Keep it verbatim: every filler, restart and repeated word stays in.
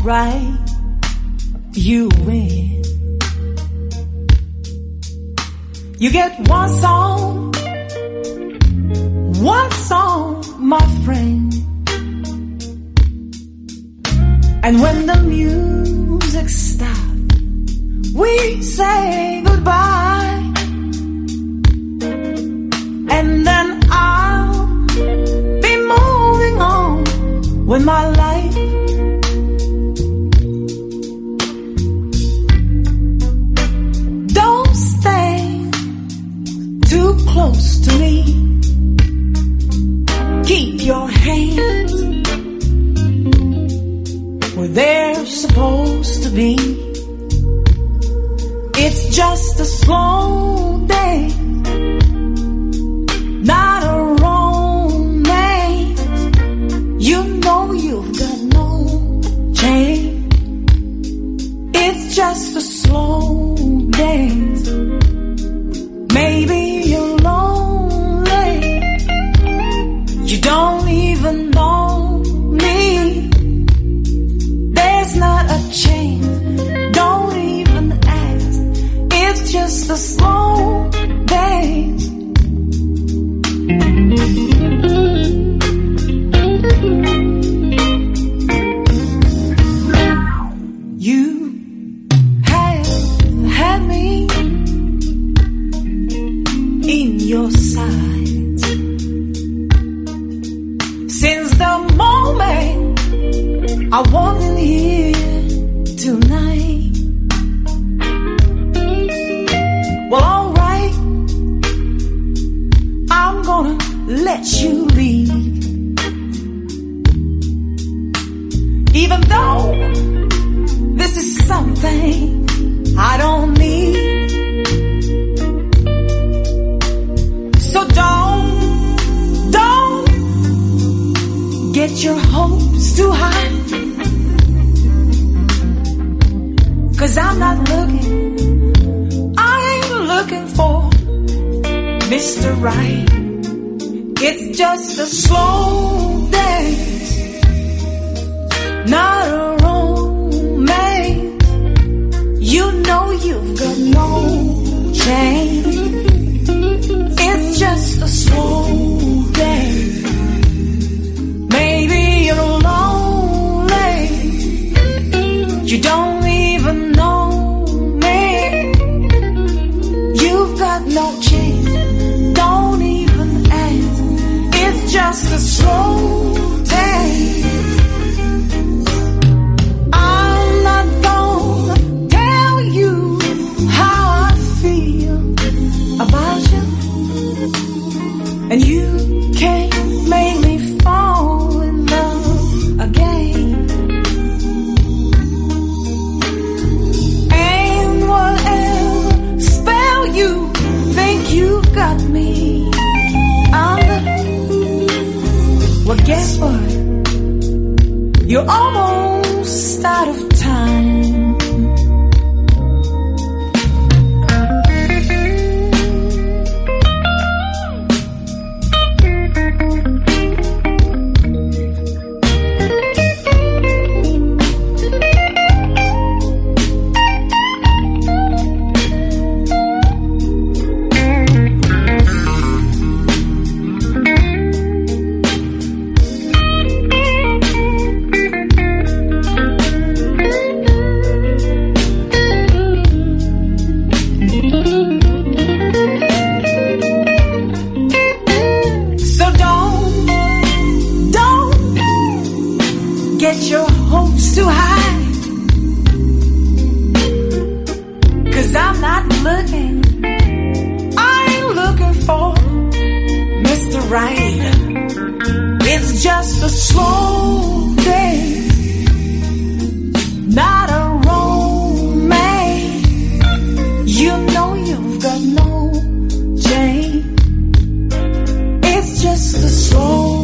alright, you win. You get one song, one song, my friend. And when the music stops, we say goodbye. And then I'll be moving on with my life. Don't stay too close to me. Keep your hands where they're supposed to be. It's just a slow day, not a romance. You know you've got no change. It's just a slow dance. Maybe you're lonely, you don't even know me. There's not a change, don't even ask. It's just a slow dance. You have had me in your sights since the moment I walked in here tonight. Well, alright, I'm gonna let you leave, even though this is something I don't need. So don't, don't get your hopes too high, 'cause I'm not looking, I ain't looking for Mister Right. It's just a slow dance, not a romance. You know you've got no change. It's just a slow dance. Maybe you're lonely, you don't even know me. You've got no change, don't even ask. It's just a slow dance. I'm not gonna tell you how I feel about you, and you can't make me fall in love again. And whatever spell you think you've got me under, well, guess what? You're almost out of time. Get your hopes too high, 'cause I'm not looking, I ain't looking for Mister Right. It's just a slow day, not a romance. You know you've got no change. It's just a slow